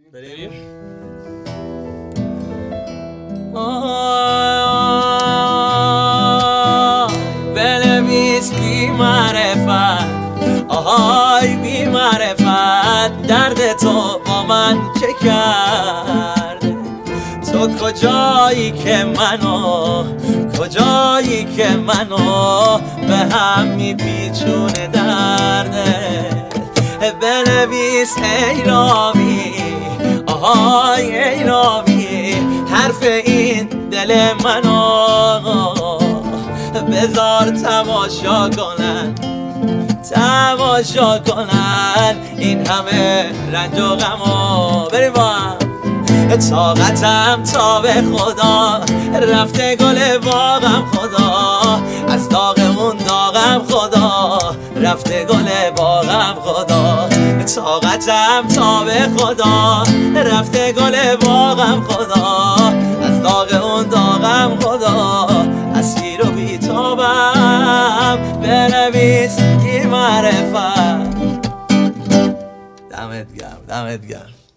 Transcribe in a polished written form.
بریم. بنویس بی معرفت، آهای بی معرفت، درد تو با من چه کرد؟ تو کجایی که منو به هم میپیچونه درده؟ بنویس ای راوی، آهای ای راوی، حرف این دل منو بذار تماشا کنن این همه رنج و غمو. بریم با هم. طاقتم تا به خدا، رفته گل باغم خدا، از داغ اون داغم خدا، رفته گل باغم خدا. طاقتم تا به خدا، رفته گل باغم خدا، از داغ اون داغم خدا، اسیر و بیتابم. بنویس بی معرفت. دمت گرم.